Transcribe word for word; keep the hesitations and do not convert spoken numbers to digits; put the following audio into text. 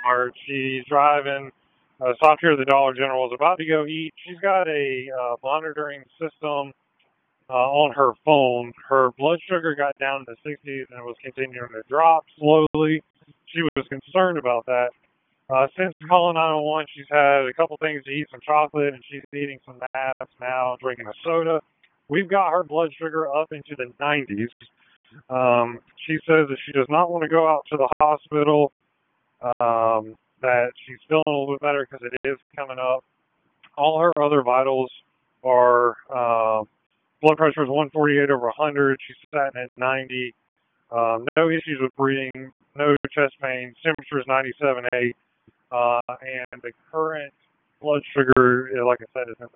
Walmart. She's driving, uh, stopped here at the Dollar General, was about to go eat. She's got a uh, monitoring system uh, on her phone. Her blood sugar got down to sixties and was continuing to drop slowly. She was concerned about that. Uh, since calling nine one one, she's had a couple things to eat, some chocolate, and she's eating some naps now, drinking a soda. We've got her blood sugar up into the nineties. Um, she says that she does not want to go out to the hospital, um, that she's feeling a little bit better because it is coming up. All her other vitals are, uh, blood pressure is one forty-eight over one hundred. She's sitting at ninety. Um, no issues with breathing, no chest pain. Temperature is ninety-seven point eight. Uh, and the current blood sugar, like I said, is in the